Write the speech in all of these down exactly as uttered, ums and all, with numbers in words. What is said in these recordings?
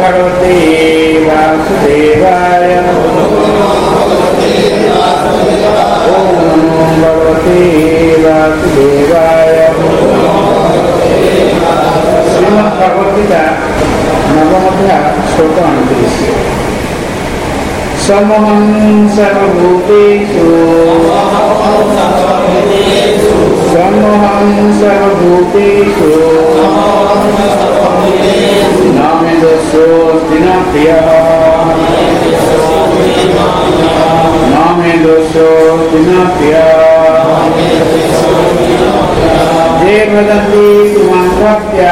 भगवते वासुदेवाय। ओम नमो भगवते वासुदेवाय। श्रीमद् भगवद गीता नवम अध्याय श्लोक उनतीस। समहं सर्वभूतेषु समहं सर्वभूतेषु न मे दोषोऽस्ति न प्रियः न मे दोषोऽस्ति न प्रियः। ये वदन्ति तुमां भक्त्या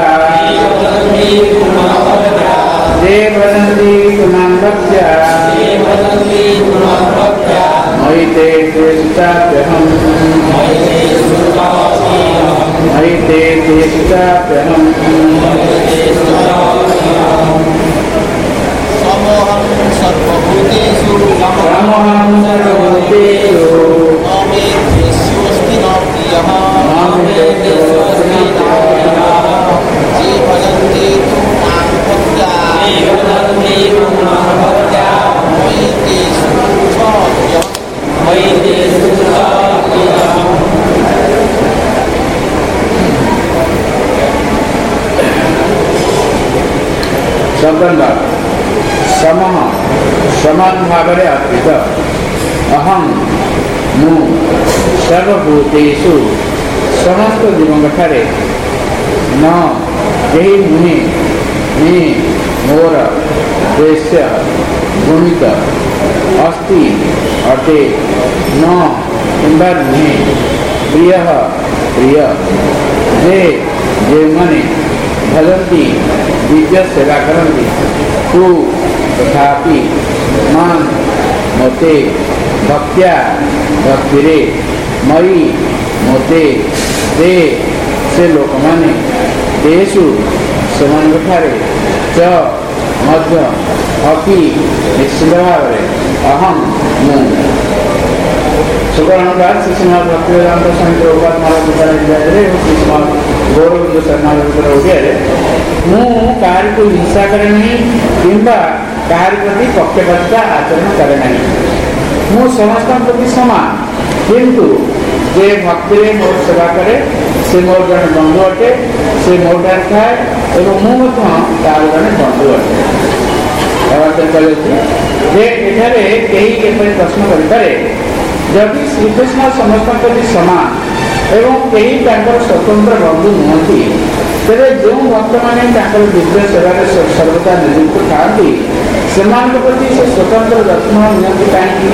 ये वदन्ति तुमां भक्त्या मयि ते तिष्ठाम्यहम् मयि ते तिष्ठाम्यहम्। समहं सर्वभूतेषु समहं सर्वभूतेषु न मे द्वेष्योऽस्ति न प्रियः न मे दोषोऽस्ति न प्रियः। ये भजन्ते तुमां भक्त्या मयि ते शब्द समः समान भाव अर्पित अहम मु सर्वभूतेषु समस्त जीवन ठारे न यही मुहे मे मोर द्वेष्य गुणित अस्ति अटे न किंबा नुहे प्रिय प्रिय जे जे मने भजन्ति दिव्य सेवा करन्ति तु तथापि मान मते भक्त्या भक्तिरे मयि मते ते से लोक माने तेषु सेमानठारे च मध्य अपि निश्चित भाव अहम मु। सुकर्णकार श्रीमद् भक्तिवेदांत स्वामी प्रभुपाद महाराज विचारे श्रीमद् गौरव शर्माकर ओडिया मु कार्य को हिंसा करे नहीं किंबा कार्य प्रति पक्षपातिता आचरण करे नहीं। मु समस्त प्रति समान किंतु जे भक्ति मोर सेवा करे से मोर जन बंधु अटे से मोर ठार खाए एवं मु तार जन बंधु अटे। प्रश्न करें जदि श्रीकृष्ण समस्त प्रति समान एवं कई स्वतंत्र बंधु नुहति तेरे जो भक्त मैंने दिव्य सेवा सर्वदा नियुक्त था से प्रति से स्वतंत्र यत्न नियंती कहीं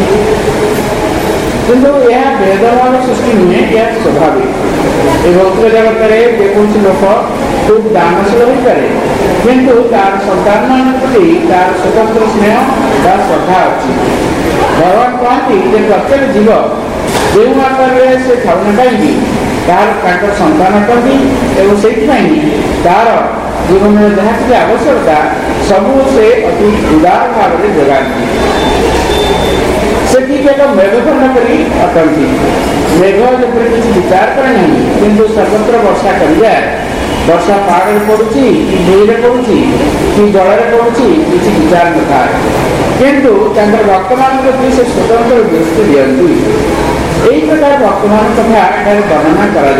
किंतु यह भेदभाव सृष्टि नुहे यह स्वाभाविक। ये भौतिक जगत में जेकोसी लोक खूब दानशील हो पाए किंतु तार संतान मान प्रति तार स्वतंत्र स्नेह व श्रद्धा अच्छी। भगवान कहती प्रत्येक जीव जो आकार से खाऊना कहीं तार संतान करती से तार जीवन में जहाँ कि आवश्यकता सबू से अति उदार भाव में जगाती। से ठीक एक मेघखंड करी अटंती मेघ जब किसी विचार करे नहीं किंतु सर्वत्र वर्षा कर जाए वर्षा पहाड़ पड़ुची कि नई पड़ुची कि जल पड़ुची किसी विचार न था किंतु भक्त मान प्रति से स्वतंत्र दृष्टि दिखती। यही प्रकार भक्त मान कथा वर्णना कर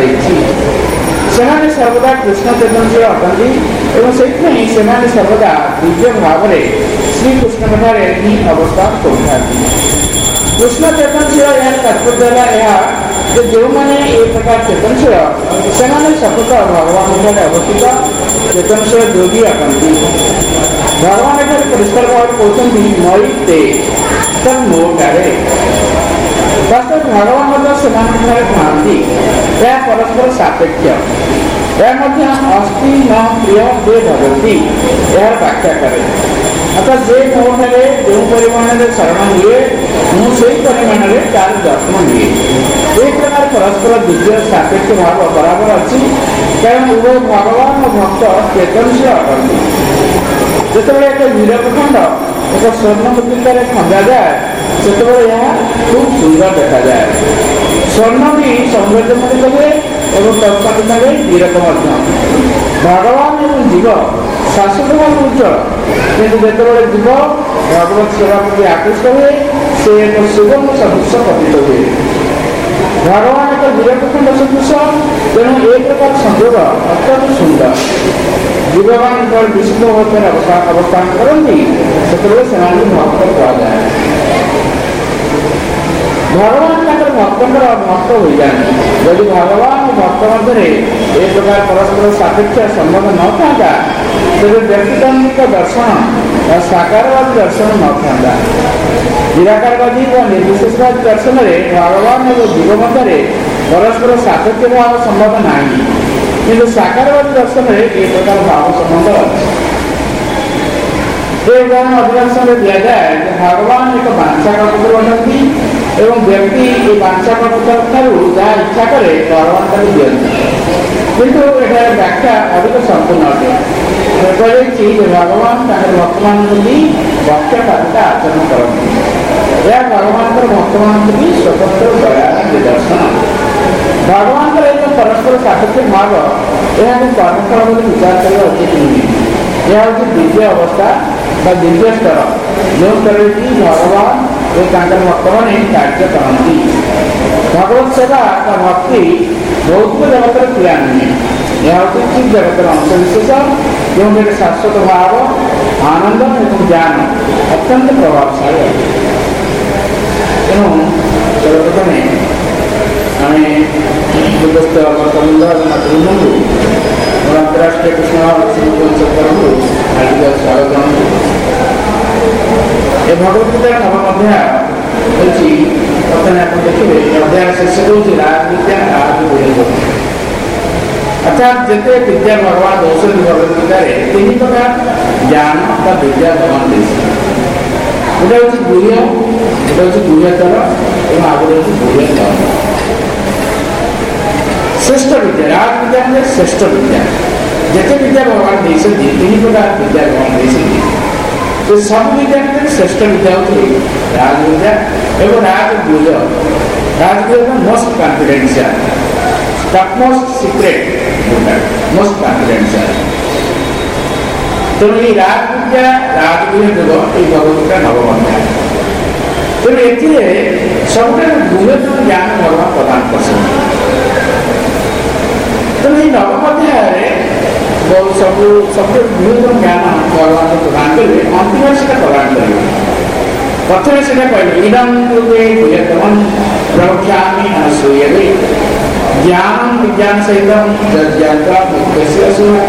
सर्वदा कृष्ण चैतन्य अटंती से सर्वदा दिव्य भाव में श्रीकृष्ण ठारे ही अवस्थान करूँ। कृष्ण चैतन्य यार तात्पर्य है जो मैंने ये प्रकार चेतनशील से सतत भगवान अवस्थित चेतनशील योगी अटंती। भगवान एठार परिष्कार भाव कहते मई ते तब मोटारे वास्तव भगवान से थाती यह परस्पर सापेक्ष यह अस्थि न प्रिय जे भगवती यार व्याख्या करे अर्थात जे मोटे जो परिमाण में शरण हुए मुझे परिमाण में तार जत्न हुए एक प्रकार परस्पर दिव्य सापेक्ष भाव बराबर अच्छी कारण उभय भगवान और भक्त चेतनशील अटंती। जो एक नीलखंड एक स्वर्ण मुद्रिका खंजा जाए से खूब सुंदर देखा जाए। स्वर्ण भी सौंदर्यमय लगे ଏବଂ ତତ୍ସଙ୍ଗେ ବିରକ ମଧ୍ୟ। ଭଗବାନ ଏବଂ ଜୀବ ଶାଶ୍ୱତ ଭାବେ ଉଜ୍ଜଳ, କିନ୍ତୁ ଯେତେବେଳେ ଜୀବ ଭଗବତ ସେବା ପ୍ରତି ଆକୃଷ୍ଟ ହୁଏ ସେ ଏକ ସୁବର୍ଣ୍ଣ ସଦୃଶ ପତିତ ହୁଏ। ଭଗବାନ ଏକ ବିରକଖଣ୍ଡ ସଦୃଶ, ତେଣୁ ଏ ପ୍ରକାର ସଂଯୋଗ ଅତ୍ୟନ୍ତ ସୁନ୍ଦର। ଜୀବମାନେ ଯେତେବେଳେ ବିଶୁଦ୍ଧ ଅବସ୍ଥାରେ ଅବସ୍ଥାନ କରନ୍ତି ସେତେବେଳେ ସେମାନଙ୍କୁ ଭକ୍ତ କୁହାଯାଏ। ଭଗବାନ ତାଙ୍କର ଭକ୍ତଙ୍କର ଭକ୍ତ ହୋଇଯାଆନ୍ତି। ଯଦି ଭଗବାନ ଓ ଭକ୍ତ ମଧ୍ୟରେ ଏ ପ୍ରକାର ପରସ୍ପର ସାପେକ୍ଷ ସମ୍ବନ୍ଧ ନଥାନ୍ତା ତେବେ ବ୍ୟକ୍ତିତାନ୍ତ୍ରିକ ଦର୍ଶନ ବା ସାକାରବାଦୀ ଦର୍ଶନ ନଥାନ୍ତା। ନିରାକାରବାଦୀ ବା ନିର୍ବିଶେଷବାଦୀ ଦର୍ଶନରେ ଭଗବାନ ଏବଂ ଜୀବ ମଧ୍ୟରେ ପରସ୍ପର ସାପେକ୍ଷ ଭାବ ସମ୍ବନ୍ଧ ନାହିଁ, କିନ୍ତୁ ସାକାରବାଦୀ ଦର୍ଶନରେ ଏ ପ୍ରକାର ଭାବ ସମ୍ବନ୍ଧ ଅଛି। ଏ ଉଦାହରଣ ଅଧିକାଂଶରେ ଦିଆଯାଏ ଯେ ଭଗବାନ ଏକ ବାଞ୍ଛା କଳ୍ପତରୁ ଅଟନ୍ତି ଏବଂ ବ୍ୟକ୍ତି ଏ ବାଞ୍ଛା କଳ୍ପତରୁ ଯାହା ଇଚ୍ଛା କରେ ଭଗବାନ ତାକୁ ଦିଅନ୍ତି, କିନ୍ତୁ ଏହାର ବ୍ୟାଖ୍ୟା ଅଧିକ ସମ୍ପୂର୍ଣ୍ଣ ଅଟେ। କୁହାଯାଇଛି ଯେ ଭଗବାନ ତାଙ୍କର ଭକ୍ତମାନଙ୍କ ପ୍ରତି ପକ୍ଷପାତିତା ଆଚରଣ କରନ୍ତି। ଏହା ଭଗବାନଙ୍କର ଭକ୍ତମାନଙ୍କୁ ବି ସ୍ୱତନ୍ତ୍ର ଦୟା ନିଦର୍ଶନ। ଭଗବାନଙ୍କର ଏକ ପରସ୍ପର ସାପେକ୍ଷ ଭାବ ଏହାକୁ କର୍ମଫଳ ବୋଲି ବିଚାର କରିବା ଉଚିତ ନୁହେଁ। ଏହା ହେଉଛି ଦିବ୍ୟ ଅବସ୍ଥା ବା ଦିବ୍ୟ ସ୍ତର, ଯେଉଁ ସ୍ତରରେ କି ଭଗବାନ ଓ ତାଙ୍କର ଭକ୍ତମାନେ କାର୍ଯ୍ୟ କରନ୍ତି। ଭଗବତ ସେବା ବା ଭକ୍ତି ଭୌତିକ ଜଗତର କ୍ରିୟା ନୁହେଁ, ଏହା ହେଉଛି ଠିକ୍ ଜଗତର ଅଂଶବିଶେଷ, ଯେଉଁଠାରେ ଶାଶ୍ୱତ ଭାବ, ଆନନ୍ଦ ଏବଂ ଜ୍ଞାନ ଅତ୍ୟନ୍ତ ପ୍ରଭାବଶାଳୀ ଅଟେ। ତେଣୁ ସର୍ବପ୍ରଥମେ ଆମେ ଉପସ୍ଥିତ ଭକ୍ତବୃନ୍ଦ ଏବଂ ମାତୃବୃନ୍ଦଙ୍କୁ ଅନ୍ତରାଷ୍ଟ୍ରୀୟ କୃଷ୍ଣ ତରଫରୁ ହାର୍ଦ୍ଦିକ ସ୍ୱାଗତ ଜଣାଉଛି। ଏ ଭଗବତ ଗୀତାର ନବମ ଅଧ୍ୟାୟ ହେଉଛି, ପ୍ରଥମେ ଆପଣ ଦେଖିବେ ଅଧ୍ୟାୟ ଶୀର୍ଷକ ହେଉଛି ରାଜବିଦ୍ୟା ରାଜବିଦ୍ୟା। ଅର୍ଥାତ୍ ଯେତେ ବିଦ୍ୟା ଭଗବାନ ଦଉଛନ୍ତି ଭଗବତ ଗୀତାରେ ତିନି ପ୍ରକାର ଜ୍ଞାନ ବା ବିଦ୍ୟା ଭଗବାନ ଦେଇଛନ୍ତି। ଗୋଟେ ହେଉଛି ଗୁହ୍ୟ, ଗୋଟେ ହେଉଛି ଗୁହ୍ୟତର ଏବଂ ଆଉ ଗୋଟେ ହେଉଛି ଗୁହ୍ୟତର। ଶ୍ରେଷ୍ଠ ବିଦ୍ୟା ରାଜବିଦ୍ୟା ମାନେ ଶ୍ରେଷ୍ଠ ବିଦ୍ୟା। ଯେତେ ବିଦ୍ୟା ଭଗବାନ ଦେଇଛନ୍ତି ତିନି ପ୍ରକାର ବିଦ୍ୟା ଭଗବାନ ଦେଇଛନ୍ତି, ସେ ସବୁ ବିଦ୍ୟା ଭିତରେ ଶ୍ରେଷ୍ଠ ବିଦ୍ୟା ହେଉଛି ରାଜବିଦ୍ୟା ଏବଂ ରାଜଗୁହ୍ୟ। ରାଜଗୁହ୍ୟ most confidential, topmost secret, most confidential. ତେଣୁ ଏଇ ରାଜବିଦ୍ୟା ରାଜଗୁହ୍ୟ ଯୁଗ ଏଇ ଭଗବତ ନବମ ଅଧ୍ୟାୟ। ତେଣୁ ଏଥିରେ ସବୁଠାରୁ ଗୁହ୍ୟତମ ଜ୍ଞାନ ଭଗବାନ ପ୍ରଦାନ କରିଛନ୍ତି। ତେଣୁ ଏଇ ନବମ ଅଧ୍ୟାୟରେ ସବୁ ସବୁଠାରୁ ଗୁହ୍ୟତମ ଜ୍ଞାନ ଭଗବାନ ପ୍ରଦାନ କରିବେ, ଅନ୍ତିମ ସେଟା ପ୍ରଦାନ କରିବେ। ପ୍ରଥମେ ସେଟା କହିଲେ ଇଦଂ ପୂର୍ବେ ଗୁହ୍ୟତମଂ ପ୍ରଖ୍ୟାମି ଅନୁଶ୍ରୂୟତେ ଜ୍ଞାନଂ ବିଜ୍ଞାନ ସହିତଂ ଯଜ୍ଞାତ୍ୱା ମୁକ୍ତସ୍ୟ ସୁହା।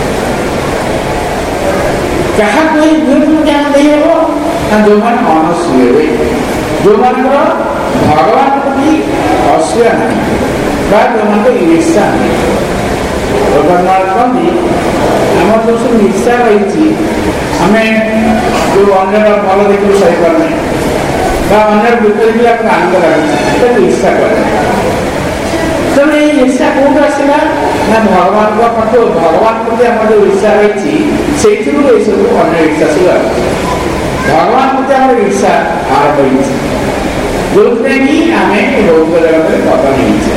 କାହାକୁ ଏଇ ଗୁହ୍ୟତମ ଜ୍ଞାନ ଦେଇହେବ ନା ଯେଉଁମାନେ ଅନୁଶ୍ରୂୟତେ, ଯେଉଁମାନଙ୍କର ଭଗବାନ ପ୍ରତି ଅସୂୟା ନାହିଁ ବା ଯେଉଁମାନଙ୍କ ଈର୍ଷା ନାହିଁ। କହନ୍ତି ଆମର ଯେଉଁ ସବୁ ଈର୍ଷା ରହିଛି, ଆମେ ଯେଉଁ ଅନ୍ୟର ଭଲ ଦେଖିବୁ ସହିପାରୁନେ ବା ଅନ୍ୟର ବିପରୀତ ବି ଆମକୁ ଆନନ୍ଦ ଲାଗୁଛି, ଏଟାକୁ ଈର୍ଷା କରେ। ତେଣୁ ଏଇ ଈର୍ଷା କୋଉଠୁ ଆସିଲା ନା ଭଗବାନଙ୍କ ପାଖରୁ, ଭଗବାନ ପ୍ରତି ଆମର ଯେଉଁ ଈର୍ଷା ରହିଛି ସେଇଥିରୁ ଏଇସବୁ ଅନ୍ୟ ଈର୍ଷା ସବୁ ଆସୁଛି। ଭଗବାନ ପ୍ରତି ଆମର ଈର୍ଷା ଆରମ୍ଭ ହେଇଛି, ଯେଉଁଥିପାଇଁ କି ଆମେ ଭୌତିକ ଜଗତରେ ପତନ ହେଇଛେ।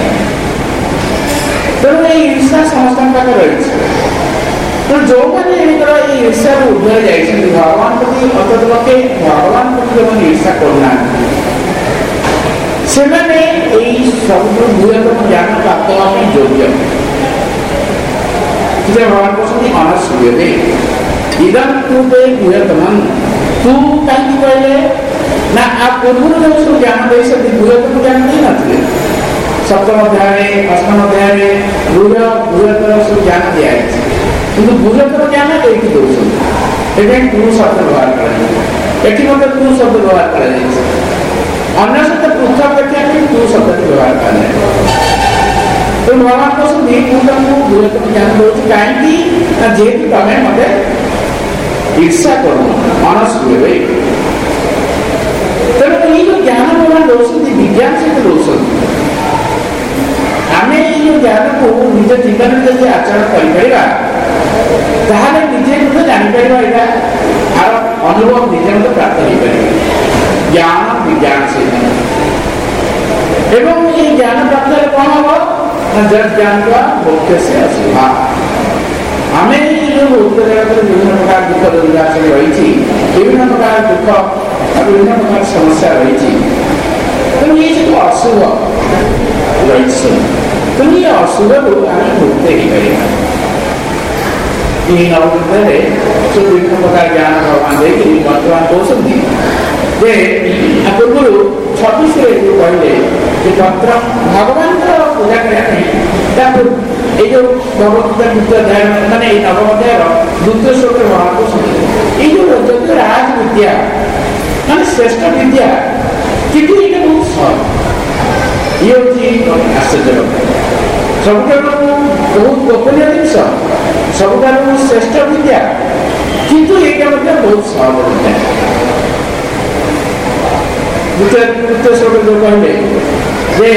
ତେଣୁ ଏଇ ଈର୍ଷା ସମସ୍ତଙ୍କ ପାଖରେ ରହିଛି। ତେଣୁ ଯେଉଁମାନେ ଏଙ୍କର ଏଇ ଈର୍ଷାରୁ ଉର୍ଦ୍ଧ୍ୱରେ ଯାଇଛନ୍ତି, ଭଗବାନ ପ୍ରତି ଅନ୍ତତ ପକ୍ଷେ ଭଗବାନ ପ୍ରତି ଯେଉଁମାନେ ଈର୍ଷା କରୁନାହାନ୍ତି, ସେମାନେ ଏଇ ସବୁଠୁ ଗୁହ୍ୟତମ ଜ୍ଞାନ ପ୍ରାପ୍ତ ହେବା ପାଇଁ ଯୋଗ୍ୟ। ଭଗବାନ କହୁଛନ୍ତି ଅନୁଶ୍ରୂୟତେ ଇଦଂ ପୂର୍ବେ ଗୁହ୍ୟତମଂ। ତୁ କାହିଁକି କହିଲେ ନା ଆ ପୂର୍ବରୁ ଯେଉଁ ସବୁ ଜ୍ଞାନ ଦେଇଛନ୍ତି ଗୁହ୍ୟତମ ଜ୍ଞାନ ଦେଇନଥିଲେ। ସପ୍ତମ ଅଧ୍ୟାୟରେ ଅଷ୍ଟମ ଅଧ୍ୟାୟରେ ଗୁହ୍ୟ ଗୁହ୍ୟତର ସବୁ ଜ୍ଞାନ ଦିଆଯାଇଛି, କିନ୍ତୁ ଗୁହ୍ୟତର ଜ୍ଞାନ ଏଇଠି ଦେଉଛନ୍ତି। ଏଥିପାଇଁ ତୁ ଶବ୍ଦ ବ୍ୟବହାର କରାଯାଇଛି, ଏଠି ମଧ୍ୟ ତୁ ଶବ୍ଦ ବ୍ୟବହାର କରାଯାଇଛି। ଅନ୍ୟ ସହିତ ପୃଥକ ଦେଖିବା ପାଇଁ ତୁ ଶବ୍ଦଟି ବ୍ୟବହାର କରାଯାଏ। ତେଣୁ ଭଗବାନ କହୁଛନ୍ତି ମୁଁ ତମକୁ ଗୁହ୍ୟତମ ଜ୍ଞାନ ଦେଉଛି କାହିଁକି ନା ଯେହେତୁ ତମେ ମତେ ଈର୍ଷା କରୁନ, ଅନୁଶ୍ରୂୟତେ। ତେଣୁ ଏଇ ଯେଉଁ ଜ୍ଞାନ ଭଗବାନ ଦେଉଛନ୍ତି ବିଜ୍ଞାନ ସହିତ ଦେଉଛନ୍ତି। ଆମେ ଏଇ ଯେଉଁ ଜ୍ଞାନକୁ ନିଜ ଜୀବନରେ ଯଦି ଆଚରଣ କରିପାରିବା ତାହେଲେ ନିଜେ ମଧ୍ୟ ଜାଣିପାରିବା, ଏଇଟା ଆର ଅନୁଭବ ନିଜେ ମଧ୍ୟ ପ୍ରାପ୍ତ ହେଇପାରିବ ଜ୍ଞାନ ବିଜ୍ଞାନ ସହିତ। ଏବଂ ଏଇ ଜ୍ଞାନ ପ୍ରାପ୍ତ ହେଲେ କ'ଣ ହବ ना जब ज्ञान का मुख्य से अशुभा आम जो भौतिक जगत विभिन्न प्रकार दुख दुर्गा सब रही विभिन्न प्रकार दुख और विभिन्न प्रकार समस्या रही तो ये जो अशुभ रही तो ये अशुभ को आम भुगते ही करेगा नवोदय जो विभिन्न प्रकार ज्ञान भगवान देखिए वर्तमान कौशल पूर्व छब्बीस कहले पत्र भगवान पूजा करने जो भगवत द्वितीय अध्याय मानने नवम अध्याय द्वितीय श्लोक महापुरुष ये जो राज विद्या मान श्रेष्ठ विद्या कि बहुत सहज ये हूँ आश्चर्य सब बहुत गोपनीय जिनस सब श्रेष्ठ विद्या किंतु ये बहुत सहज विद्या द्वितीय द्वितीय श्लोक जो कहले जे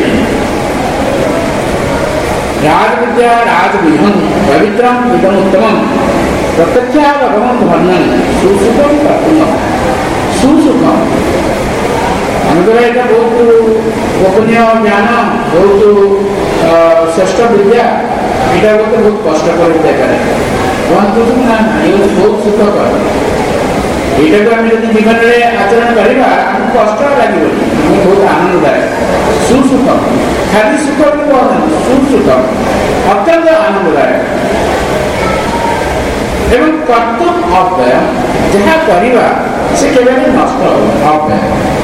राज विद्या राज विहं पवित्रम इदम उत्तमम प्रत्यक्षा भगवंत वर्णन सुसुखम कर्तुम सुसुखम अनुग्रह का बहुत गोपनीय ज्ञान बहुत श्रेष्ठ विद्या यहाँ गोटे बहुत कष्टकर विद्या करे कहते ना ये बहुत सुखकर यहाँ को आम जब जीवन में आचरण करवा आमको कष्ट लगे बहुत आनंददायक सुसुखम खाली सुख भी कहना सुसुखम अत्यंत आनंददायक एवं कर्तव्य अव्यय जहाँ करवा से केवल नष्ट अव्यय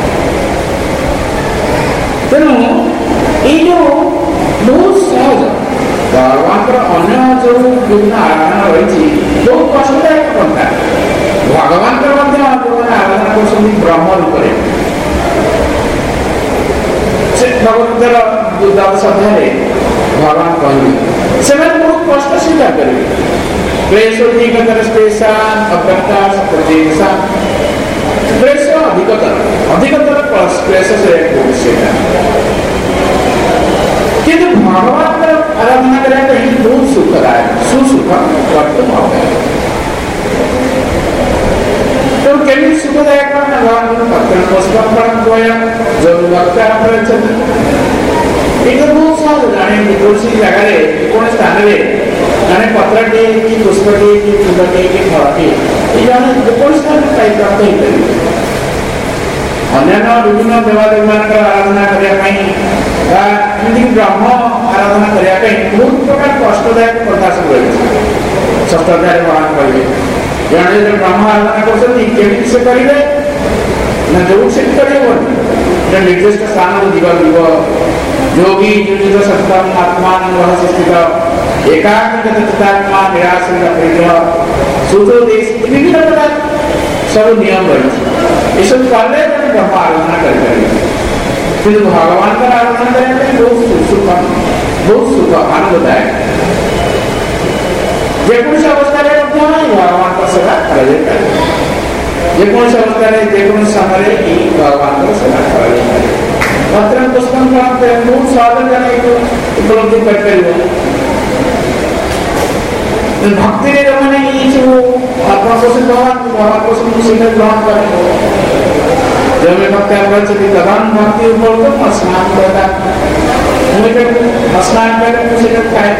तेणु ये बहुत सहज भगवान अन्य जो विभिन्न आराधना रही बहुत कष्टदायक पंथा भगवान जो आराधना कर ब्रह्म रूप भगवतर द्वादश अध्याय भगवान कहले से बहुत कष्ट स्वीकार करेंगे क्लेशोधिकतर क्लेशान अव्यक्तास प्रत्येकसा क्लेश अधिकतर अधिकतर क्लेश से किंतु भगवान आराधना करने ही बहुत सुखदायक सुसुख कर्तुम अव्यय तो केवल सुखदायक भगवान भक्तन पुष्पम जो भक्त एक बहुत सहज जाने कौन जगार कौन स्थान जड़े पत्रटे कि पुष्पटे कि फूलटे कि फलटे ये कौन स्थान प्राप्त हो पारे अन्य विभिन्न देवादेवी मान आराधना करने ब्रह्म आराधना करने बहुत प्रकार कष्टदायक कथा सब रही षष्ठ अध्याय भगवान कहले जड़े जो ब्रह्म आराधना कर से करेंगे ना जो से कर निर्दिष्ट स्थान जीव योगी जो सत्तम आत्मान रहस्य स्थित एकाग्र चित्तात्मा निराश्रित परिग्रह सूत्र देश विभिन्न प्रकार सब नियम रही ये सब करले ब्रह्म आराधना कर किंतु भगवान का आराधना करने बहुत सुख बहुत सुख आनंददायक जेकोसी अवस्था भगवान का सेवा कर जेकोसी अवस्था जेकोसी समय भगवान का सेवा कर पत्र पुष्पम बहुत स्वागत उपलब्धि कर भक्ति मैंने ये सब अपना पोषण भगवान भगवान पोषण शीघ्र ग्रहण कर जब मैं भक्ति आप तदान भक्ति उपलब्ध स्नान करता स्नान कर शीघ्र खाए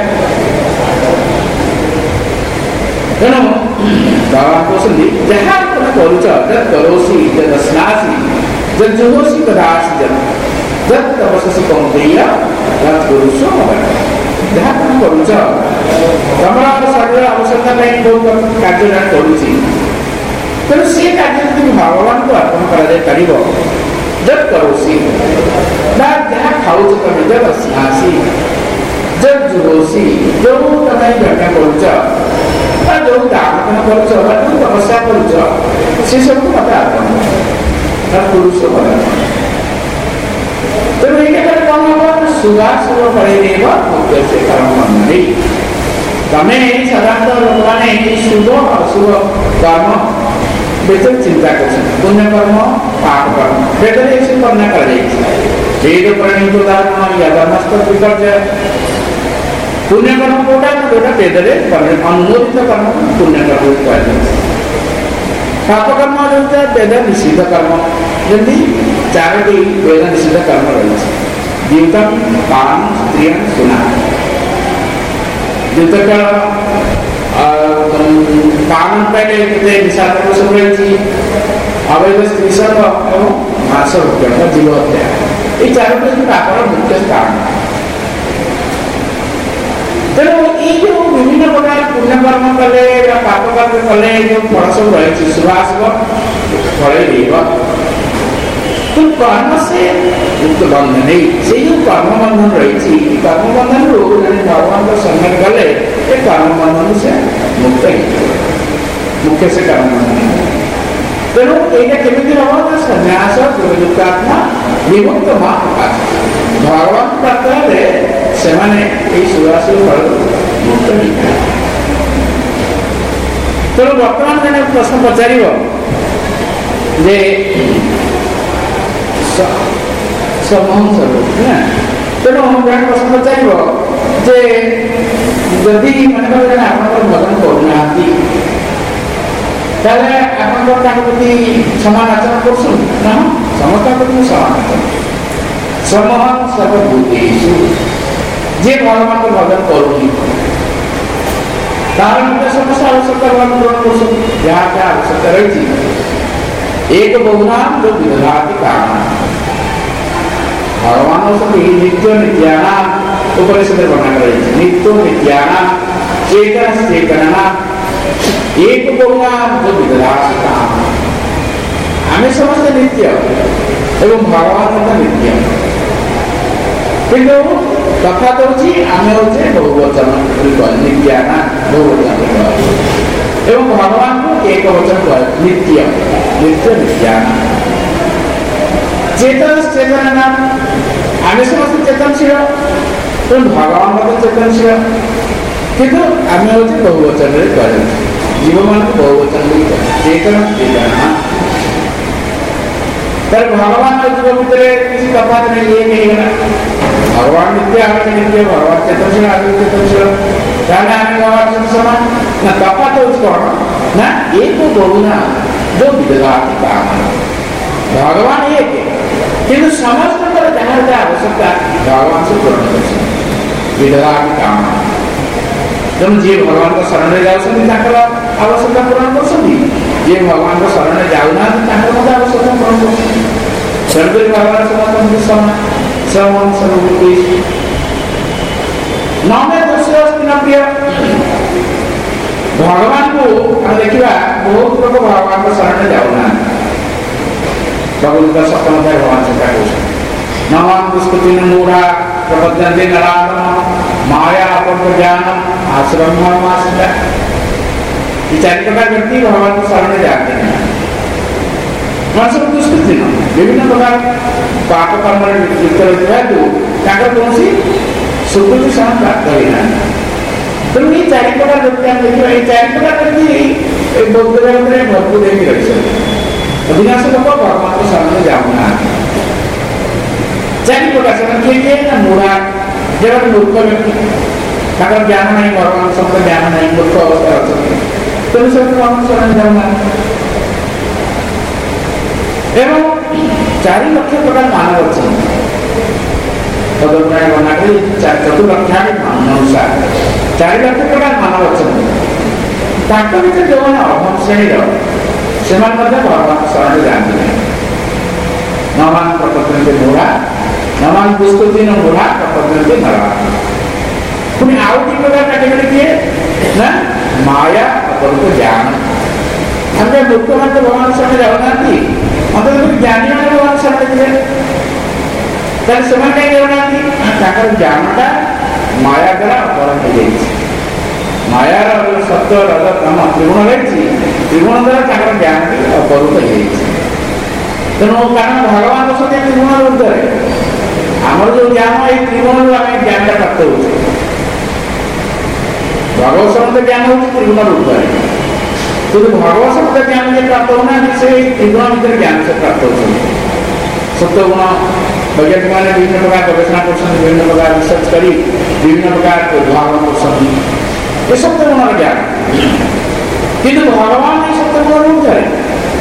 तेणु भगवान पोषण जहाँ करुच जब करोसी जब स्नासी जब जुहोसी तदासी जब जब तपस्वी कौंतेय तत् पुरुषो जहाँ तुम करुच तमर शरीर आवश्यकता बहुत कार्य करुच्ची तेणु से कार्य तुम भगवान को अर्पण कर जब करोसी जहाँ खाऊ तुम जब स्नासी जब जुहोसी जो तुम घटना करुच जो दान करुच जो तपस्या करुच से सब मत अर्पण तत् पुरुषो तेणु ये कौन हम सुगासुर पड़ेगा मुख्य से कर्म मंडली तमें साधारणतः लोक मैंने शुभ अशुभ कर्म बेहतर चिंता कर पुण्य कर्म पाप कर्म बेहतर ऐसे करना कर वेद प्रणीत धर्म या धर्मस्थ विपर्य पुण्य कर्म कोटा जोटा वेदरे अनुमोदित कर्म पुण्य कर्म कह पाप कर्म जो वेद निषिद्ध कर्म जमी चारोटी वेद निषिद्ध कर्म रही जीवितम काम स्त्रियं सुना जीवितकाल काम पहले कितने विषाद को सब रही अवैध स्त्री सब एवं मास हत्या जीव हत्या ये चारों के पापर मुख्य कारण तेणु ये जो विभिन्न प्रकार पुण्य कर्म कले पाप कर्म कले जो फल सब रही शुभाशुभ फल तो कर्म से मुक्त बंधन नहीं से जो कर्म बंधन रही कर्म बंधन रू भगवान का संगत गले ये कर्म बंधन से मुक्त ही मुख्य से कर्म बंधन तेणु ये केमी हम तो संन्यास दुर्युक्तात्मा विमुक्त भगवान प्राप्त हेले से सुभाषु फल मुक्त ही तेणु बर्तमान मैंने प्रश्न पचार जे समूह स्वरूप ना तेणु हम जन प्रश्न पचार जे जदि मन आप भजन करना ताले आपण प्रति समान आचरण करसुन ना समस्त प्रति समान आचरण समूह सर्वभूतेषु जे भगवान को भजन करूनी तार मध्य समस्त आवश्यकता पूर्ण करसुन जहाँ क्या आवश्यकता रही एक बहुनाम जो विदधाति कारण भगवान सब नित्य नित्यानाम उपनिषद वर्णन रही नित्य नित्यानाम चेतन चेतना एक बहुनाम जो विदधाति कारण आम समस्त नित्य एवं भगवान नित्य किंतु कथा तो आम हे बहुवचन नित्याना बहुवचन एवं भगवान को एक वचन नित्य नित्य नित्याना चेतन चेतन आम समस्त चेतनशील तो भगवान चेतनशील किंतु आम हे बहुवचन जीव मान बहुवचन चेतन चेतना तर भगवान जीव भितर किसी तफात नहीं ये नहीं है भगवान नित्य आगे नित्य भगवान चेतनशील आगे चेतनशील ताने आने भगवान समान ना तफात हो कौन ना एक बहुना जो विदधाति कारण भगवान एक है किंतु समस्त पर जहाँ का आवश्यकता भगवान से पूर्ण कर सकते विदधाति कारण तुम जी भगवान को शरण जाओ आवश्यकता पूर्ण कर सकती जे भगवान को शरण जाऊना आवश्यकता पूर्ण कर सकती सर्वे भगवान समस्त समान समान सर्वभूतेषु नमे दोषोऽस्ति न प्रिय भगवान को हम देखिबा बहुत लोग भगवान को शरण जाऊना भगवत सप्तम अध्याय भगवान से कहते नमः दुष्कृतिन मूढ़ा प्रबद्धन्ते नराधम माया अपवर्ग ज्ञानम आश्रम मासिका ये चार प्रकार व्यक्ति भगवान को शरण जाते हैं मनुष्य दुष्कृति विभिन्न प्रकार पाप कर्म लिप्त रहते हैं कौन सी सुकृति सहन प्राप्त होना तो ये चार प्रकार व्यक्ति हम देखिए ये चार प्रकार व्यक्ति बौद्ध धर्म में भरपूर देखी रही सकते अधिकांश लोग भगवान को शरण जाऊना चार प्रकार से किए किए ना मूढ़ा जब मूर्ख व्यक्ति अगर ज्ञान नहीं भगवान सबका ज्ञान नहीं मूर्ख अवस्था रह सकते तो सब भगवान शरण जाऊना एवं चारि लक्ष प्रकार मानव अच्छे तदुपराय बना के चतुर्लक्षा अनुसार चारि लक्ष प्रकार मानव अच्छे ताक भीतर जो मैंने अहम श्रेणी से भगवान शरण जाती नमान प्रपद्यन्ते मूढ़ा नमान दुष्कृति मूढ़ा प्रपद्यन्ते नरा पुणी आउ ती प्रकार कैटेगरी किए ना माया अपवर्ग ज्ञान हम जब मूर्ख मान भगवान शरण जाऊना मतलब ज्ञानी मैंने भगवान शरण दिए तर समय कहीं जाऊना ताकर ज्ञानटा माया द्वारा अपहरण हो जाए माया सत्य रज तम त्रिगुण रही त्रिगुण द्वारा ताकर ज्ञान की अपहृत हो जाए तेणु कारण भगवान सहित त्रिगुण ऊर्धे आमर जो ज्ञान ये त्रिगुण आम ज्ञान प्राप्त हो भगवत सम्बन्ध ज्ञान हो त्रिगुण ऊर्धे किंतु भगवत सम्बन्ध ज्ञान जो प्राप्त होना से त्रिगुण भीतर ज्ञान से प्राप्त हो सत्य गुण वैज्ञानिक मैंने विभिन्न प्रकार गवेषणा कर विभिन्न प्रकार रिसर्च करी विभिन्न प्रकार उद्भावन कर ये सत्य गुण ज्ञान किंतु भगवान ये सत्य गुण नहीं जाए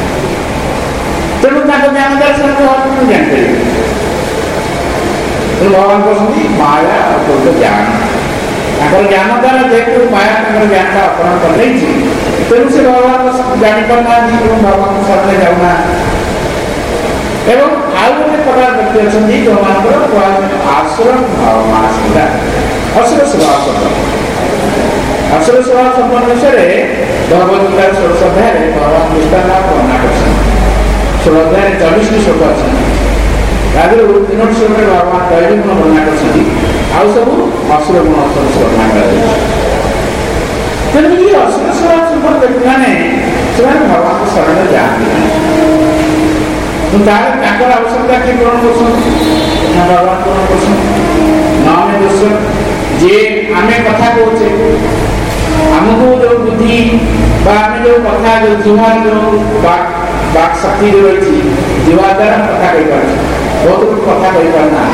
तेणु ज्ञान दर्शन ज्ञान करेंगे भगवान कहते माया अपूर्व ज्ञान ताकर ज्ञान द्वारा जेहेतु माया ताकर ज्ञान का अपहरण कर लेछि तेणु से भगवान को जानी पाना भगवान को शरण जाऊना एवं आउ गोटे प्रकार व्यक्ति अच्छा जो मान आश्रम भावना असुर स्वभाव संपन्न असुर स्वभाव संपन्न विषय भगवदगीतार षोड़श अध्याय भगवान विस्तार वर्णना कर षोल अध्याय चौबीस श्लोक अच्छे तीनोटी श्लोक भगवान दैवी गुण वर्णना कर आउ सब असुर गुण वर्णना कर तेणु ये असुर स्वभाव संपन्न व्यक्ति मैंने भगवान को शरण जाती आवश्यकता किए पूरण कर भगवान पूरण कर दोष जे आम कथा कहे आमको जो बुद्धि आम जो कथा जो जीवार जो बाक शक्ति जो रही जीवा द्वारा कथा कही पार बहुत लोग कथा कही पारना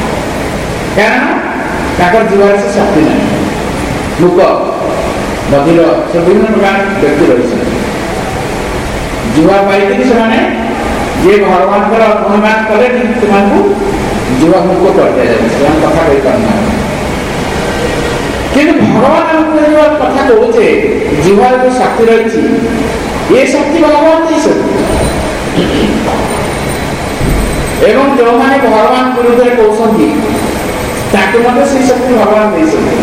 क्या जीवार से शक्ति नहीं मूक बधिर से विभिन्न प्रकार व्यक्ति रही जीवा पाई जे भगवान गुणगान कले जीवा मुख कर दिया जाए कथा कही पारना कि भगवान आमको जो कथा कहे जीवार जो शक्ति रही ये शक्ति भगवान दे सकते एवं जो मैंने भगवान विरुद्ध कहते से शक्ति भगवान दे सकते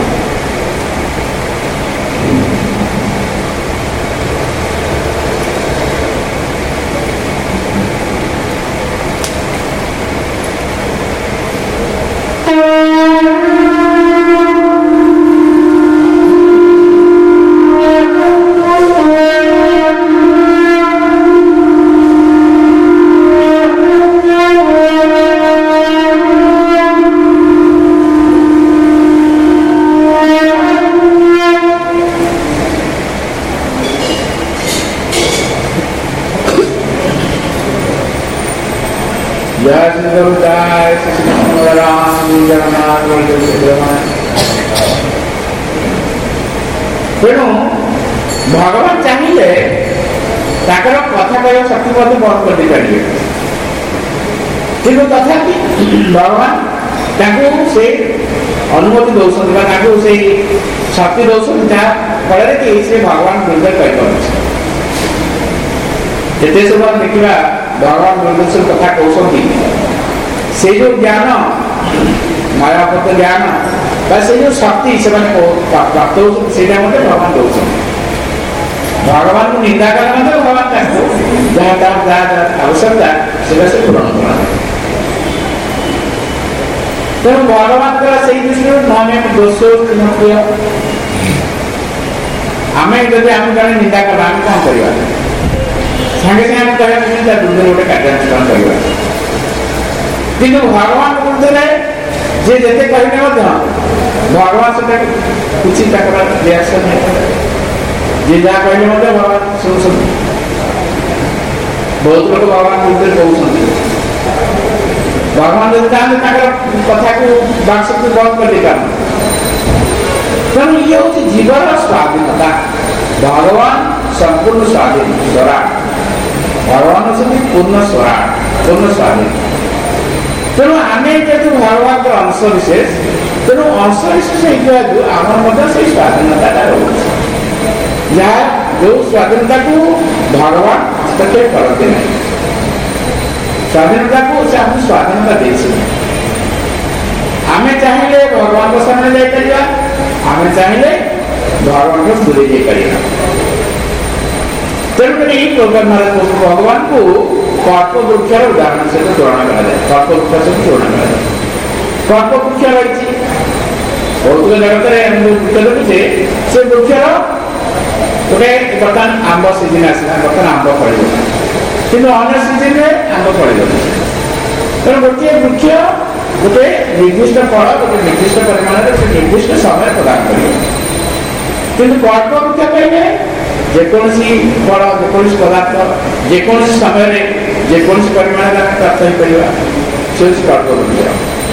तेणु भगवान चाहिए ताकर कथा कहवा शक्ति बंद कर दे पारे किंतु तथापि भगवान से अनुमति दौरान से शक्ति दौरान जहाँ फल कि से भगवान विरुद्ध कही जिते सब देखा भगवान विरुद्ध कथा कहते से जो ज्ञान मायापत ज्ञान से जो शक्ति से प्राप्त होता भगवान दौरान भगवान को निंदा करना भगवान जहाँ आवश्यकता से पूरण करना तेणु भगवान से दृष्टि न दोष आम जब आम जन निंदा कला आम कौन करवा सागे सागे कह विरुद्ध गोटे कार्यानुष्ठान करवा कि भगवान विरुद्ध जे जिते कहने भगवान से किसी रिएक्शन नहीं जे जहाँ कहले भगवान शुणुं बहुत लोग भगवान विरुद्ध कहते भगवान जब चाहते कथा को बाक शक्ति बंद कर देगा तेणु ये हूँ जीवन स्वाधीनता भगवान संपूर्ण स्वाधीन स्वराट भगवान होती पूर्ण स्वराट पूर्ण स्वाधीन तेणु आम जेहतु भगवान अंश विशेष तेणु अंश विशेष आम से स्वाधीनता रोचे जहाँ जो स्वाधीनता को भगवान हस्तक्षेप करते नहीं स्वाधीनता को से आम स्वाधीनता दे आम चाहिए भगवान को सामने जापर आम चाहिए भगवान को दूरे जापर तेणुक भगवान को कल्प वृक्षर उदाहरण सहित तुलना कराए कल्प वृक्ष सहित तुलना कराए कल्प वृक्ष रही भौतिक जगत में वृक्ष देखुचे से वृक्षर गोटे बर्तमान आंब सीजन आसला बर्तमान आंब फल कि अन्य सीजन में आंब फल तेणु गोटे वृक्ष गोटे निर्दिष्ट फल गोटे निर्दिष्ट परिमाण निर्दिष्ट समय प्रदान कर कल्प वृक्ष कहे जेकोसी फल जेकोसी पदार्थ जेकोसी समय जेकोसी परिमाण प्राप्त हो पार से कल्प वृक्ष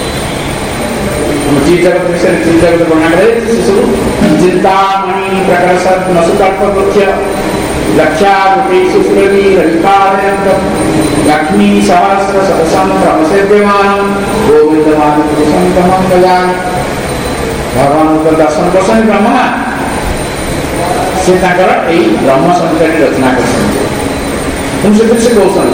जीव जगत विषय जीव जगत वर्णना करे सब चिंतामणि प्रकर्ष नसुकल्प वृक्ष लक्षावती सुस्रवी रविकार्यंत लक्ष लक्ष्मी सहस्र सदसम क्रमसेव्यमान गोविंदमान पुरुषम तमं भजामि। भगवान को दर्शन करछन ब्रह्मा से ताकर एई ब्रह्म संहिता रचना करछन। तुम से कहछन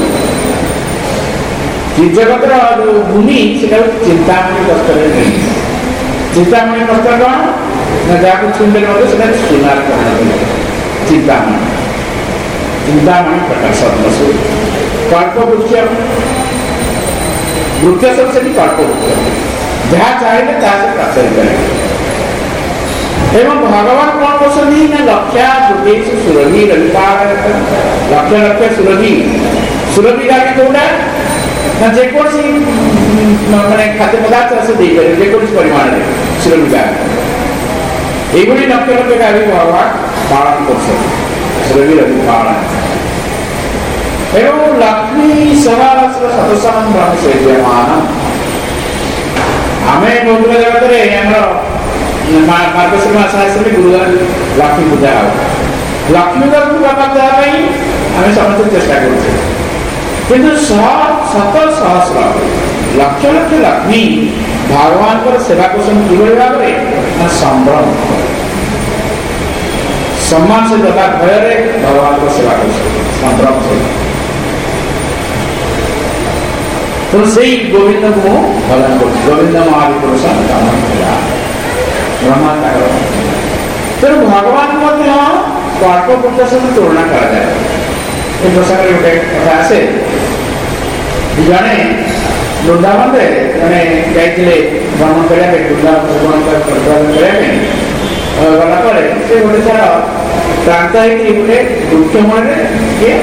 जीव जगत रो भूमि से चिंतामणि पुस्तक है। चिंतामणि पुस्तक न जाको छुंदे मते से सुनार करना चिंतामणि चिंतामणि प्रकाश सदसु कल्प वृक्ष वृक्ष सबसे भी कल्प वृक्ष जहाँ चाहिए ताहा से प्राप्त करेंगे। एवं भगवान कौन पसंद ना लक्ष्या दुर्गेश सुरभि रविपाल लक्ष्य लक्ष्य सुरभि सुरभि का भी कोटा ना जेकोसी माने खाद्य पदार्थ से दे करे जेकोसी परिमाण रे सुरभि का एगुणी लक्ष्य लक्ष्य का भी भगवान पालन कर सकते सुरभि रविपाल एवं लक्ष्मी सहस्र सदसम ब्रह्म सेव्यमान। हमें बहु जगत रे हमर मार्गशीर मास आसले गुरुवार लक्ष्मी पूजा हो लक्ष्मी पूजा करबा पई हमें समस्त चेष्टा करछे किंतु शत सहस्र लक्ष लक्ष लक्ष्मी भगवान पर सेवा करछन किबे भाबरे ना संभ्रम सम्मान से तथा भय रे भगवान को सेवा करछन संभ्रम से। तो सही गोविंद को भजन कर गोविंद महापुरुष ब्रह्मा तेणु भगवान कल्प वृक्ष सहित तुलना करा जाए। प्रसंग गोटे कथा आसे जड़े वृंदावन जड़े जाइए भ्रमण करने वृंदावन गला से गोटे थर क्रांत होते गोटे वृक्ष मूल किए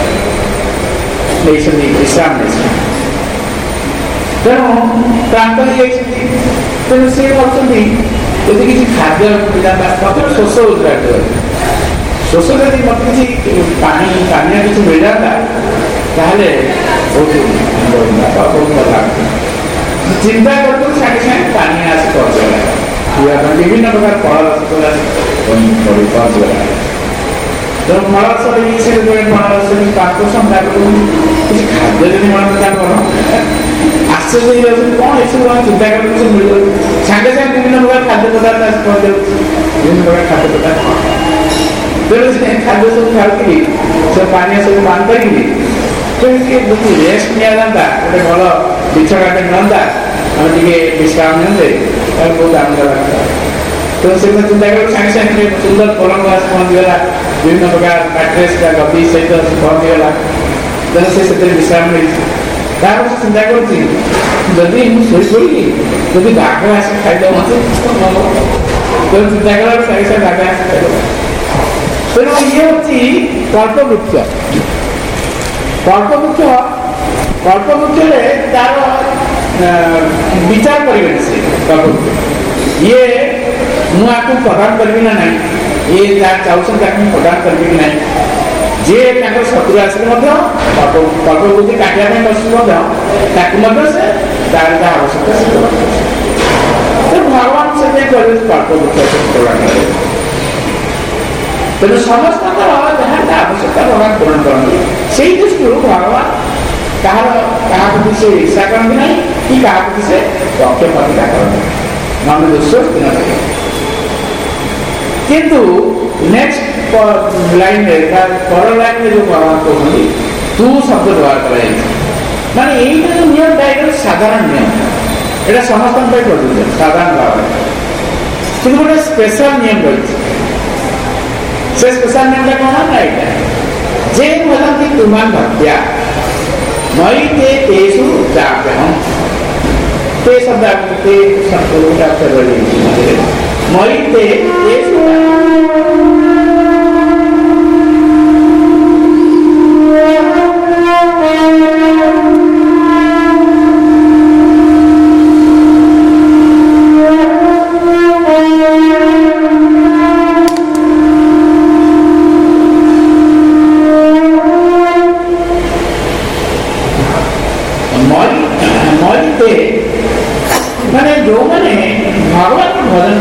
विश्राम नहीं तेणु क्रांत हो तेणु सी भाई यदि किसी खाद्य मतलब शोष होता शोष जब मत किसी पानी पानी किसी मिल जाता ताहले बहुत बहुत भला चिंता करते सागे सागे पानी आस पहुँचगला विभिन्न प्रकार फल पहुँचगला तो मलस से मलस संध्या किसी खाद्य जब मन आश्चर्य कौन ये चिंता कर मिल सागे सागे विभिन्न प्रकार खाद्य पदार्थ आस पहुँच विभिन्न प्रकार खाद्य पदार्थ तेणु से खाद्य सब खाऊकि सब पानी सब पान करी रेस्ट नि जाता गोटे भल बिछड़ाटे मिलता आम टे विश्राम नियंते बहुत आनंद लगता। तो से चिंता कर सागे सागे सुंदर पलंग आस पहुँचीगला विभिन्न प्रकार मैट्रेस का गद्दी सहित पहुँचीगला तेणु से विश्राम नहीं तार चिंता करी मुझे जब बाघ आस खाईद मत तो चिंता कर सागे सागे बाघ आस खाईद तेणु ये हूँ कल्प वृक्ष कल्प वृक्ष कल्प वृक्ष तार विचार करेंगे से कल्प वृक्ष ये मुझे प्रदान करी ना ना ये चाहते प्रदान करी ना जे शत्रु आसिले कल्प वृक्ष काटिया से आवश्यकता से भगवान से कल्प वृक्ष तेणु समस्त जहाँ आवश्यकता भगवान पूरण करते से दृष्टि भगवान क्या से ईर्षा करते ना कि क्या से पक्षपातिता करते मन दोष किंतु नेक्स्ट लाइन पर लाइन में जो भगवान कहते तू शब्द व्यवहार कर माने यही नियम टाइगर साधारण नियम यहाँ समस्त प्रযোज्य साधारण भाव कि गोटे स्पेशल नियम रही से स्पेशल नियम कौन ना यहाँ जे भजती तुमान भक्त्या मई ते तेषु जाप्यहम् ते शब्द ते शब्द मई ते तेषु मैंने जो मैंने भगवान को भजन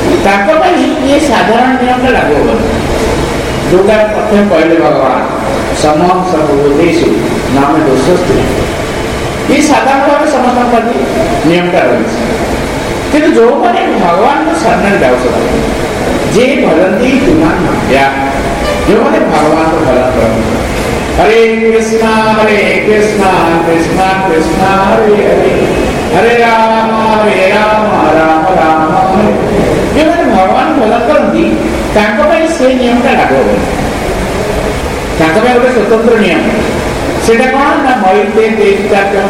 करती ये साधारण नियम लागू होगा जोटा प्रथम कहले भगवान समम सर्वभूतेषु नाम दोषोस्ति ये साधारण भाव समस्त प्रति नियमटा रही किंतु जो मैंने भगवान को शरण जाऊँ जे भजंती तुमान भक्त्या जो मैंने भगवान को भजन करो हरे कृष्णा हरे कृष्णा कृष्णा कृष्णा हरे हरे हरे राम हरे राम राम राम हरे जो मैंने भगवान भजन करती तांको पे से नियम का लागू हो तांको पे एक स्वतंत्र नियम सेटा कौन ना मयते देवता क्यों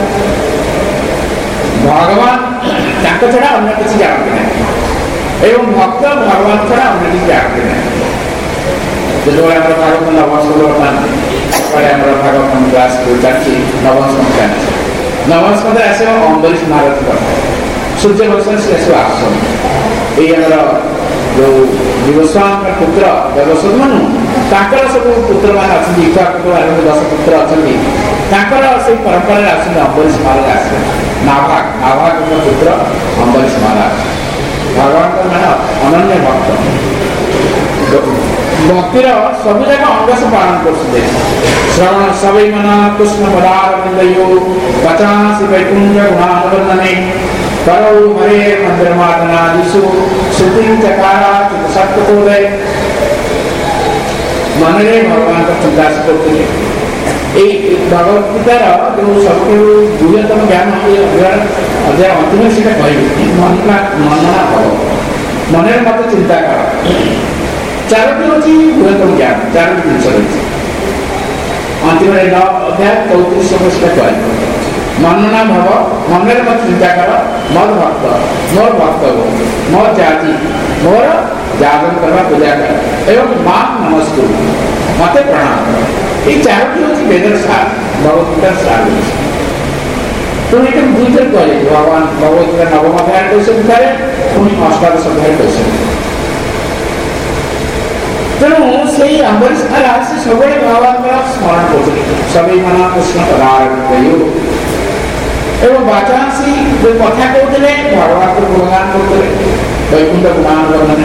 भगवान तांको छड़ा अन्य किसी जानते नहीं एवं भक्त भगवान छड़ा अन्य किसी जानते नहीं जो हमारा भागवत नवम श्लोक पढ़े हमारा भागवत क्लास को जाती नवम श्लोक जाती नवम श्लोक ऐसे अम्बरीश महाराज का सूर्य भगवान से ऐसे आश्रम ये हमारा जो विवस्वान का पुत्र देवसुद मनु तांकर सब पुत्र मान आछन इक्वा पुत्र मान दस पुत्र आछन तांकर से परंपरा आछन अम्बरीश महाराज आछन नाभाग नाभाग का पुत्र अम्बरीश महाराज भगवान का नाम अनन्य भक्त भक्तिर सब जगह अंग से पालन करते श्रवण सबै मना कृष्ण पदार बिंदयो पचासी वैकुंठ गुणानुवर्णने करो हरे मंदिर मातना दिशु श्रुति चकारा चित सत्य को दे मनरे भगवान का चिंता से करते हैं एक भगवत गीतार जो सबके गुह्यतम ज्ञान अध्याय अंतिम से कही मन का मनना भव मनरे मत चिंता कर चारोटी होची गुह्यतम ज्ञान चारोटी जिनिस रही अंतिम अध्याय चौतीस समस्या कही मनना भव मनरे मत चिंता कर मत भक्त मोर भक्त हो मोर जाति मोर जागरण करवा पूजा कर एवं मां नमस्कुर मते प्रणाम कर ये चारोटी होची वेदर सार भगवत गीतार सार तो ये दुई थर कहे भगवान भगवत गीता नवम अध्याय कैसे करे पुणी अष्टादश अध्याय कैसे तेणु से अम्बरीश महाराज से सब भगवान का स्मरण करते सभी मना कृष्ण पदार एवं वाचांसी जो कथा कहते भगवान को गुणगान करते वैकुंठ गुणानुवर्णन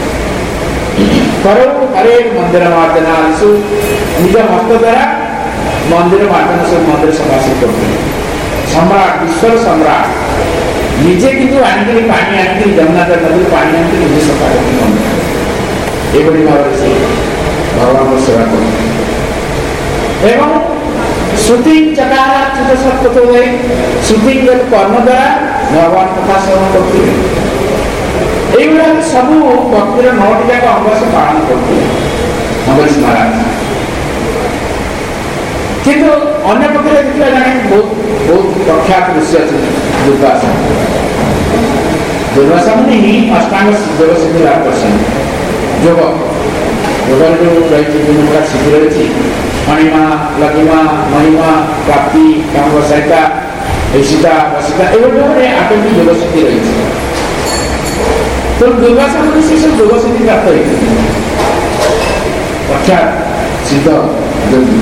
करो हरे मंदिर मार्जना निज हस्त द्वारा मंदिर मार्जन सब मंदिर सफासित करते सम्राट विश्व सम्राट निजे किंतु आनिक पानी आनिक जमुना नदी पानी आनिक निजे सफा करते एवं भाव से भगवान को सेवा कर एवं श्रुति चकारा चित सत्य तो गए श्रुति कर्म द्वारा भगवान कथा श्रवण करते एगुड़ा सब भक्तिर नौटी जाक अंग से पालन करते अम्बरीश महाराज किंतु अन्य पक्षे देखा जाए बहुत बहुत प्रख्यात ऋषि अच्छे दुर्वासा दुर्वासा मुनि ही अष्टांग योग सिद्धि लाभ कर योग योग जो रही प्रकार सिद्धि रही अणिमा लघिमा महिमा प्राप्ति काम सहिता ऐसिता वसिता एवं आठ योग सिद्धि रही तो दुर्वासा मुनि से सब योग सिद्धि प्राप्त होती प्रख्यात सिद्ध योगी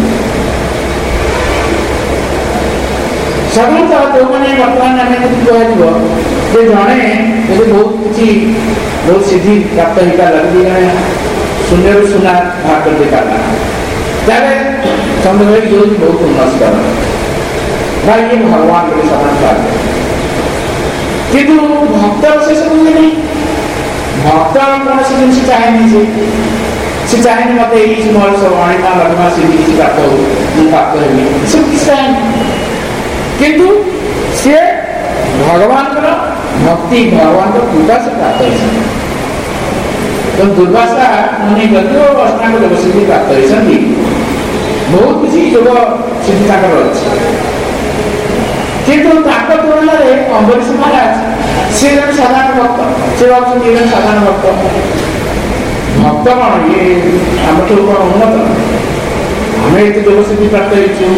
साधारणतः जो मैंने वर्तमान आम कह जड़े यदि बहुत किसी बहुत सिद्धि प्राप्त होता लगे जड़े शून्य सुना बाहर करते पारा तेरे चंद्रभाई योगी बहुत उन्नत कर भाई ये भगवान के साधारण बात किंतु भक्त से समझ नहीं भक्त कौन सी जिन चाहे से चाहे मत मोर सब अणिमा लघिमा सिद्धि किसी प्राप्त हो प्राप्त होगी सब किसी चाहे किंतु से भगवान का भक्ति भगवान का कृपा से प्राप्त है तो दुर्वासा मुनि गति और अष्टांग योग सिद्धि प्राप्त होती बहुत किसी योग सिद्धि ताकर अच्छे किंतु ताकर तुलना रे अम्बरीश महाराज से जन साधारण भक्त से भावुं जन साधारण भक्त भक्त कौन ये आम तो उन्नत आम ये योग सिद्धि प्राप्त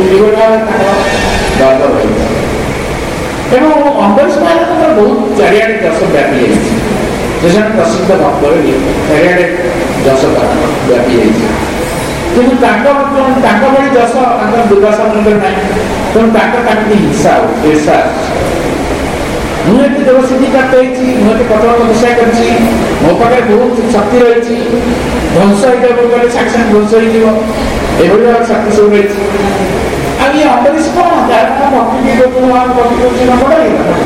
दर्द रही एवं अम्बरीश महाराज बहुत चारिआडे दर्शन व्यापी जैसे प्रसिद्ध भक्त चारिआडे दश व्यापी किंतु भाई दश दुर्वासा मंदिर ना तेणु हिंसा ईर्षा मुझे देवसिद्धि प्राप्त होती मुझे कठोर तपस्या कर मो पाखे बहुत शक्ति रही ध्वंस होगा साक्षे साथ ध्वंस हो शक्ति सब रही ये अंबरीश कौन जार भक्ति भक्ति कर बड़ा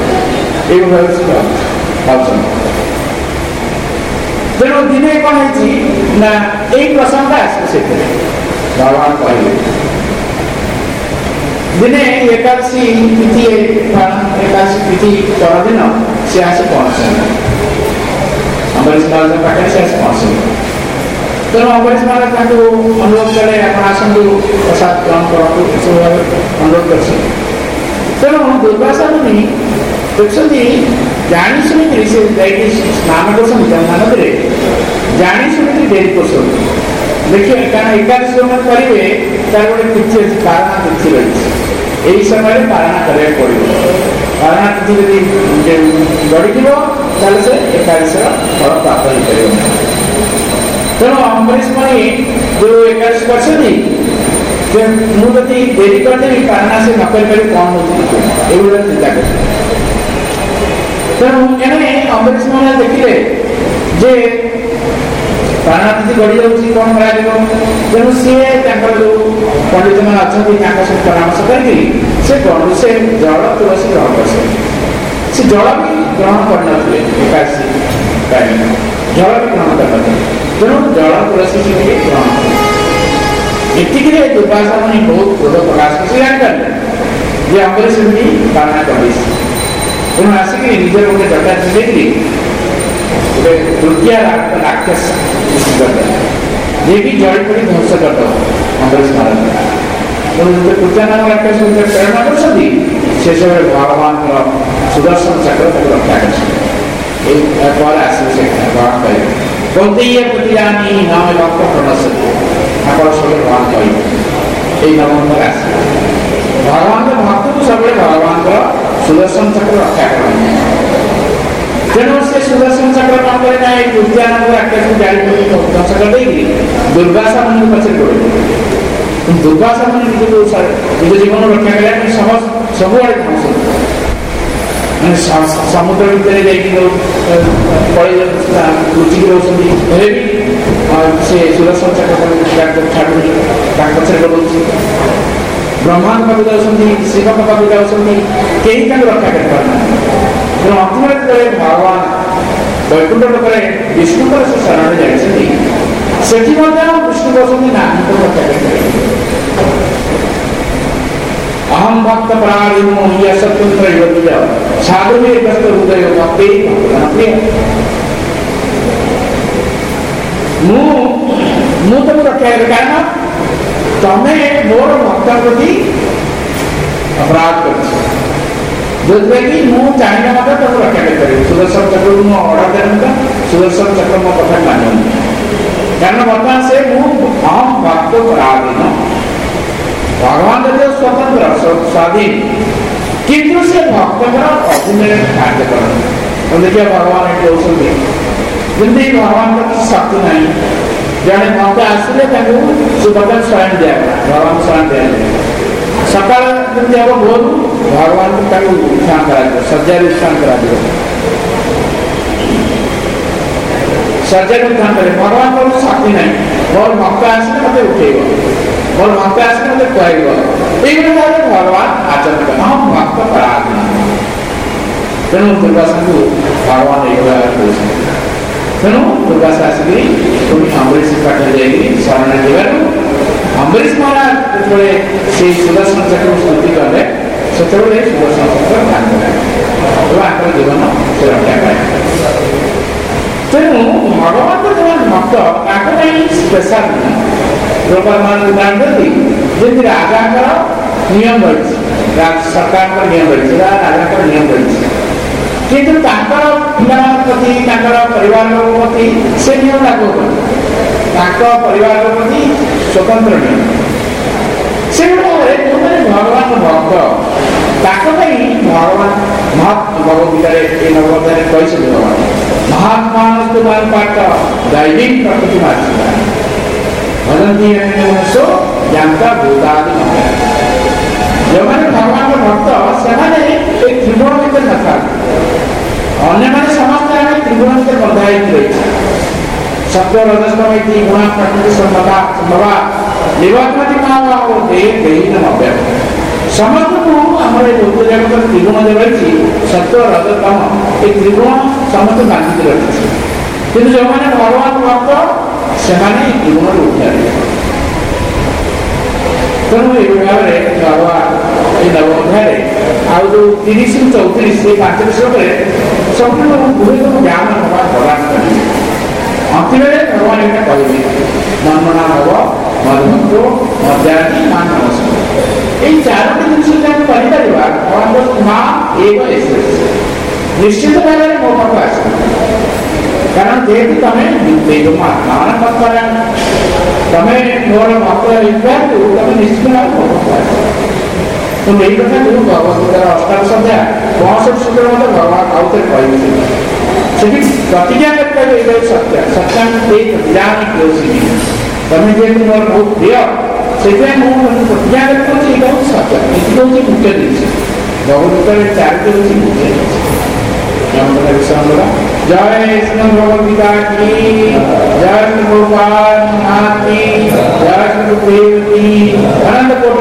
तेणु दिने कौन है यही प्रसंग आसे भगवान कहले दिने एकादशी तिथि एकादशी तिथि परदिन सी आसी पहुँचे अम्बरीश महाराज पाखे से आसी पहुँचे तेणु अम्बरीश महाराज अनुरोध कले आप आसतु प्रसाद ग्रहण करूँ सब भाव अनुरोध कर तेणु दुर्वासा मुनि देखते जाणी शुणी से स्नान कर गंगा नदी जाणी शुणी डेरी कर देखिए कारण एकादशी जो करेंगे तार गोटे तिथि अच्छी पारणा तिथि रही यही समय पारणा करा पड़ो पारणा तिथि जब गढ़ी से एकादशी फल प्राप्त हो पार तेणु अम्बरीश मुनि जो एकादशी कर मुझे डेरी करदेवी पारणा से नक कौन हो चिंता कर तेणु एने अम्बरीश मुनि देखिले जे पारणा तिथि गढ़ी जाऊँगी कौन कर तेणु सी जो पंडित मैंने अच्छा सहित परामर्श करके से जल तुलसी ग्रहण कर सी जल भी ग्रहण करने एकादशी टाइम जल भी ग्रहण करना तेणु जल तुलसी से ग्रहण कर दुर्वासा मुनि बहुत क्रोध प्रकाश कर जाकर जे अम्बरीश मुनि पारणा कर तेणु आसिक निजर गोटे जटा चिल्ली गोटे तृतीय राक्षस ये भी जड़ी पड़ी ध्वंस करद अम्बरीश महाराज तृतीय नाम राक्षस प्रेरणा कर समय भगवान सुदर्शन चक्र रक्षा कर भगवान कहे कौंतेय प्रतिजानी नाम भक्त प्रणश्यति आप सब भगवान कहे नवंबर आस भगवान भक्त को सब भगवान सुदर्शन चक्र रक्षा कर तेणु से सुदर्शन चक्र कौन करे ना तृतीय नाम राक्षस जारी ध्वंस कर दुर्वासा मुनि पछे पड़े दुर्वासा मुनि निज निज जीवन रक्षा करें सब आड़े ध्वंस समुद्र भितर पड़े लुचिक रोचे भी से सुदर्शन चक्र छाड़ू पछे गलुची ब्रह्मा पाक जाऊँगी शिव पाक जाऊँगी कहीं रक्षा कर पारना तेणु अंतिम भगवान वैकुंठ लोक विष्णुकर से शरण जाती विष्णु कहते ना रक्षा कर अहम भक्त पराधीनो या स्वतंत्र योग्य साधु में हृदय भक्ति प्रिय मु तुम रक्षा कर कारण तमें मोर भक्त प्रति अपराध कर जो कि मुझे चाहिए मत तुम रक्षा कर सुदर्शन चक्र मुझे अर्डर देने सुदर्शन चक्र मो कथा मानी कारण बर्तमान से अहम भक्त पराधीन भगवान जब स्वतंत्र स्वाधीन किंतु से भक्त अधीन कार्य कर देखिए भगवान ये कहते जमी भगवान का शक्ति नहीं जड़े भक्त आसिले से बदल स्वयं दिया भगवान स्वयं दिया सकाल जमी हम भोर भगवान को उत्थान करा सज्जा उत्थान करा सज्जा उत्थान करे भगवान को शक्ति नहीं मोर भक्त आसिले मत उठेब मोर भक्त आसिले मत कह भगवान आचरण कर हम भक्त पराधीन तेणु दुर्वासा को भगवान ये तेणु दुर्वासा आसिक अम्बरीश पाखे जाइए शरण जगह अम्बरीश महाराज जो से सुदर्शन चक्र स्तुति कले से सुदर्शन चक्र ध्यान करें जीवन से रक्षा करें तेणु भगवान को जो भक्त स्पेशल गोपाल मान उदाहरण देती जमी राजा नियम रही सरकार नियम रही राजा नियम रही किंतु पिला प्रति परिवार प्रति से नियम लागू कर परिवार प्रति स्वतंत्र नियम से जो भगवान भक्त भगवान भगवदगीता नवोध्याय कही भगवान महात्मा पाठ दैविक प्रकृति मार्चिका भजंती मनुष्य जानता भूतादि जो मैंने भगवान भक्त से त्रिगुण भर न କଥା ଅନ୍ୟମାନେ ସମସ୍ତେ ଆମେ ତ୍ରିଗୁଣ ଭିତରେ ବନ୍ଧା ହେଇକି ରହିଛେ। ସତ୍ୟ ରଜସ୍ତମ ତ୍ରିଗୁଣ ପ୍ରକୃତି ସମ୍ଭବା ସମ୍ଭବା ନିବର୍ତ୍ତତି ମାମ ଓ ଦେହ ଦେହୀନ ଅଭ୍ୟାସ। ସମସ୍ତଙ୍କୁ ଆମର ଏ ଭୌତିକ ଜଗତର ତ୍ରିଗୁଣ ଯେ ରହିଛି ସତ୍ୟ ରଜତମ ଏ ତ୍ରିଗୁଣ ସମସ୍ତେ ବାନ୍ଧିକି ରଖିଛି। କିନ୍ତୁ ଯେଉଁମାନେ ଭଗବାନ ଭକ୍ତ ସେମାନେ ଏ ତ୍ରିଗୁଣରୁ ଉଠିପାରିବେ। ତେଣୁ ଏଭଳି ଭାବରେ ଭଗବାନ এই নব অধ্যায়ে ଆଉ ଯେଉଁ ତିରିଶ ରୁ ଚଉତିରିଶ এই ପାଞ୍ଚଟି ଶ୍ଲୋକରେ ସମ୍ପୂର୍ଣ୍ଣ ଗୁରୁତ୍ୱ ଜ୍ଞାନ ଭଗବାନ ପ୍ରଦାନ କରିବେ। ଅନ୍ତିମରେ ଭଗବାନ ଏଇଟା କହିବେ ମନ୍ମନା ଭବ ମଧୁମତ୍ତ ମଧ୍ୟାହ୍ନି ମା ନମସ୍କାର। এই ଚାରୋଟି ଜିନିଷ ଯଦି ଆମେ କରିପାରିବା ଭଗବାନ ମା ଏକ ନିଶ୍ଚିତ ଭାବରେ ମୋ ପାଖକୁ ଆସିବ। କାରଣ ଯେହେତୁ ତମେ ଆତ୍ମାମାନ ଭକ୍ତରାଣ ତମେ ମୋର ଭକ୍ତ ହେଇଥିବାରୁ ତମେ ନିଶ୍ଚିତ ଭାବରେ ମୋ ପାଖକୁ ଆସିବ। ତେଣୁ ଏଇ କଥା ଯେଉଁ ଭଗବଦ୍ଗୀତାର ଅଷ୍ଟାଦଶ ସଂଧ୍ୟା ପଞ୍ଚଷଠି ସୂତ୍ର ମଧ୍ୟ ଭଗବାନ ଆଉ ଥରେ କହିବେ। ସେଠି ପ୍ରତିଜ୍ଞା କରିପାରିବେ ଏଇଟା ସତ୍ୟ ସତ୍ୟାନ୍ତ ଜାଣି ପ୍ରିୟସୀ ତମେ ଯେହେତୁ ମୋର ବହୁତ ପ୍ରିୟ ସେଥିପାଇଁ ମୁଁ ପ୍ରତିଜ୍ଞା କରିପାରୁଛି ଏଇଟା ହେଉଛି ସତ୍ୟ। ଏଠି ହେଉଛି ମୁଖ୍ୟ ଜିନିଷ ଭଗବଦ୍ଗୀତାରେ ଚାରିଟି ହେଉଛି ମୁଖ୍ୟ ଜିନିଷ। जय कृष्ण भगवद्गीता की जय गोपाल नाथ की जय गुरुदेव की अनंत कोटि